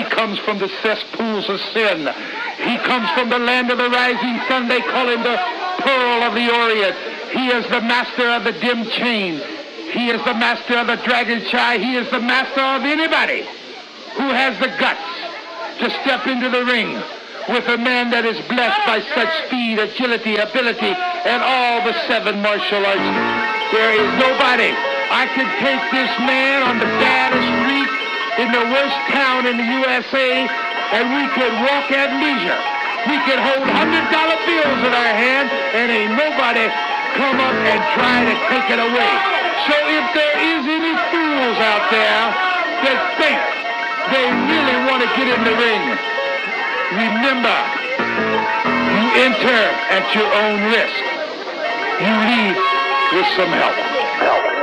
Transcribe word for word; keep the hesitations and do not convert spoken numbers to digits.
He comes from the cesspools of sin. He comes from the land of the rising sun. They call him the Pearl of the Orient. He is the master of the dim chains. He is the master of the dragon shy. He is the master of anybody who has the guts to step into the ring with a man that is blessed by such speed, agility, ability, and all the seven martial arts. There is nobody. I could take this man on the baddest street in the worst town in the U S A, and we could walk at leisure. We could hold one hundred dollar bills in our hand, and ain't nobody come up and try to take it away. So if there is any fools out there that think they really want to get in the ring, remember, you enter at your own risk. You leave with some help.